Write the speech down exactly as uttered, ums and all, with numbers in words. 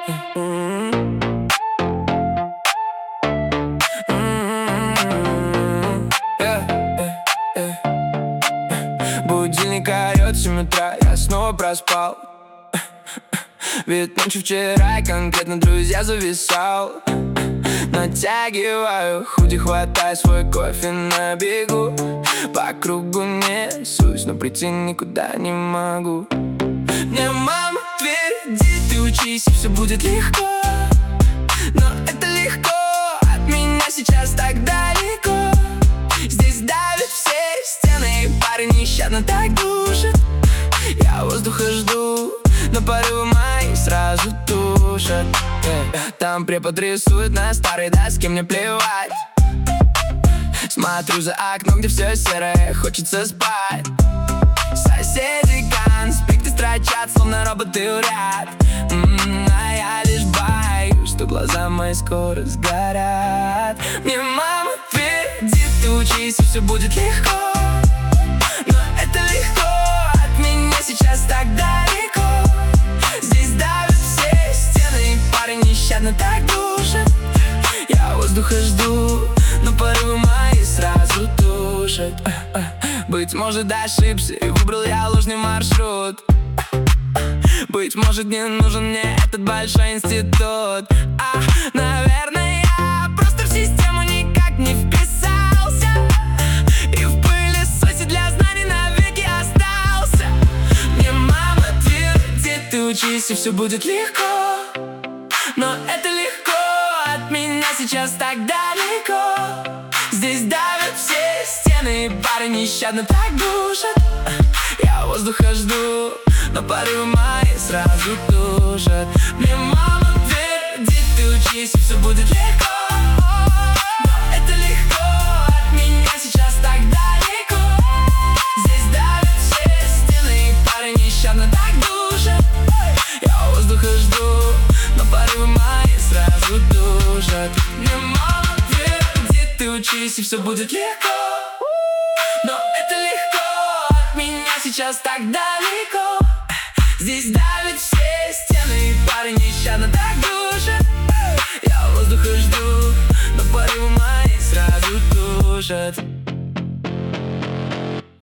Будильник орёт в семь утра, я снова проспал. Ведь ночью вчера я конкретно, друзья, зависал. Натягиваю худи, хватаю свой кофе на бегу. По кругу несусь, но прийти никуда не могу. Мне мама твердит: ты учись, и все будет легко. Но это легко от меня сейчас так далеко. Здесь давят все стены, и парень нещадно так душит. Я воздуха жду, но порывы мои сразу тушат. Там препод рисует на старой доске, мне плевать. Смотрю за окном, где все серое, хочется спать. Соседи конспекты строчат, словно роботы уряд. М-м, а я лишь боюсь, что глаза мои скоро сгорят. Мне мама твердит: ты учись, и все будет легко. Но это легко от меня сейчас так далеко. Здесь давят все стены, и парень нещадно так душит. Я воздуха жду, но порывы мои сразу тушат. Быть может, ошибся и выбрал я ложный маршрут. Быть может, не нужен мне этот большой институт. А, наверное, я просто в систему никак не вписался. И в пылесосе для знаний навеки остался. Мне мама твердит: ты учись, и все будет легко. Но это легко от меня сейчас так далеко. Здесь давят все стены, и парень нещадно так душит. Я воздуха жду, но порывы мои сразу тушат. Мне мама твердит: ты учись, и все будет легко. Но это легко от меня сейчас так далеко. Здесь давят все стены, и парень нещадно так душит. Я воздуха жду, но порывы мои сразу тушат. Мне мама твердит: ты учись, и все будет легко. Но это легко от меня сейчас так далеко. Здесь давят все стены, и парень нещадно так душит. Я воздуха жду, но порывы мои сразу тушат.